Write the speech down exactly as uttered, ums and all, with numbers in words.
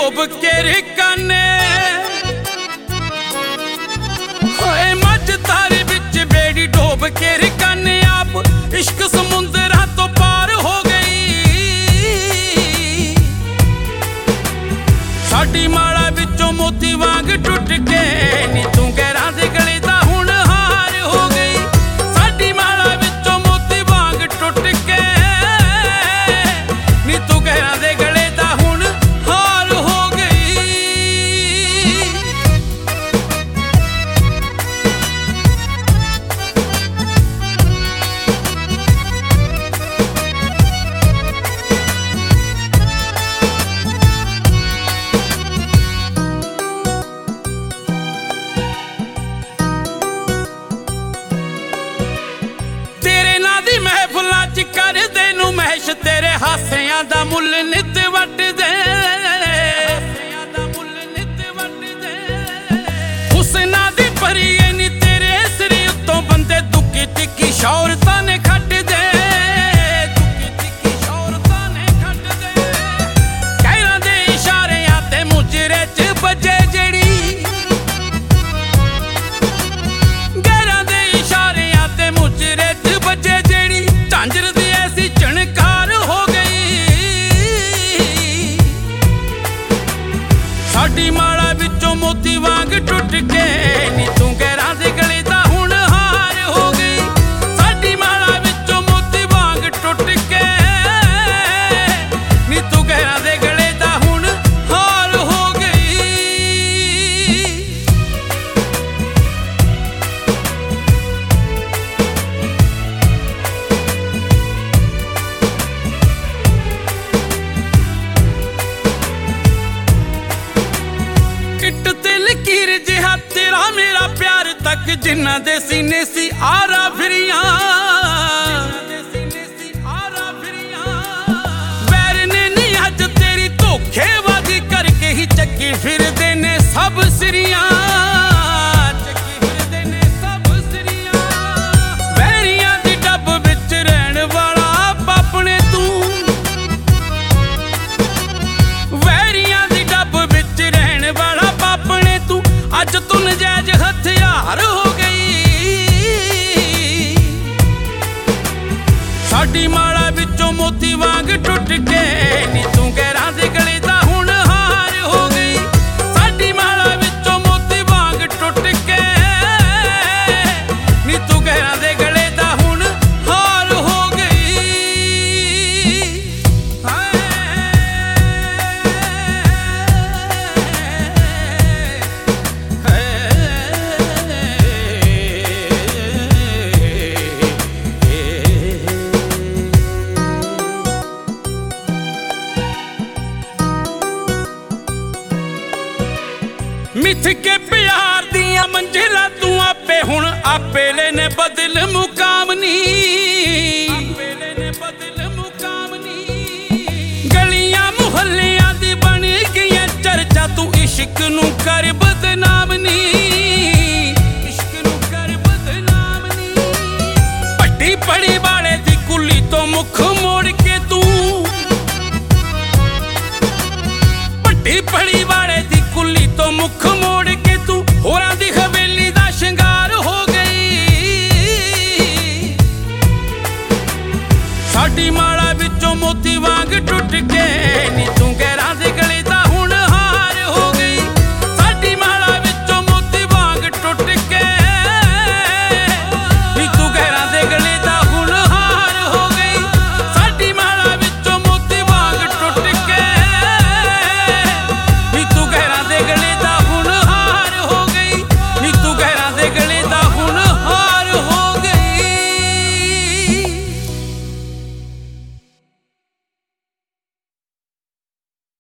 डोब के रिकाने होए मझ तारे बिच बेड़ी डोब के रिकाने आप इश्क समुंदरां तो पार हो गई साडी माला विचों मोती वांग टुट के नी तू गैरां दे गले दा हुण हार हो गई साडी माला विचों मोती वांग टुट के नी तू गैरां दे गले दा हुण हार हो गई। करदे नू महश तेरे हासियां दा मुल नित वट दे हुसना दी परी नी तेरे सिर उत्तों बंदे दुखी तिखी शौरतां ने खट दे दुखी तिखी शौरतां ने खट दे कहरां दे इशारियां ते मुजरे च बजे जेड़ी कहरां दे इशारियां ते मुजरे च बजे जेड़ी झांझर चणकार हो गई साडी माला विचों मोती वांग टुट के नी तू गैरां दे गले दा हुण हार हो गई साडी माला विचों मोती वांग टुट के नी तू गैरां दे गले दा हुण हार हो गई। लकीर जिहा तेरा मेरा प्यार तक जिन्ना दे सीने सी आरा फिरियां वैर ने नहीं अज तेरी धोखेबाजी करके ही चक्की फिरदे ने सब सिरियां चक्की फिरदे ने सब सिरियां वैरियां दी डब विच रहण वाला पापने तू वैरियां दी डब विच रहण वाला पापने तू अज तू नजैज हथियार हो गई साडी माला विचों मोती वांग टुट के नी तू गैरां दे गले दा हुण हार हो गई साडी माला विचों मोती वांग टुट के नी तू गैरां दे गले दा हुण हार हो गई। मिथ के प्यार दियां मंजिलां तू आपे हुण आपे लेने बदल मुकाम नी गलियां मुहल्लियां दी बन गईयां चर्चा तू इश्क नू कर बदनाम नी इश्क नू कर बदनाम नी पट्टी पड़ी वाले दी कुली तो मुख मोड़ के तू पट्टी पड़ी वाले दी कुली तो मुख मोड़ के तू होरां दी हवेली दा शिंगार हो गई साडी माला विचों मोती वांग टुट के नी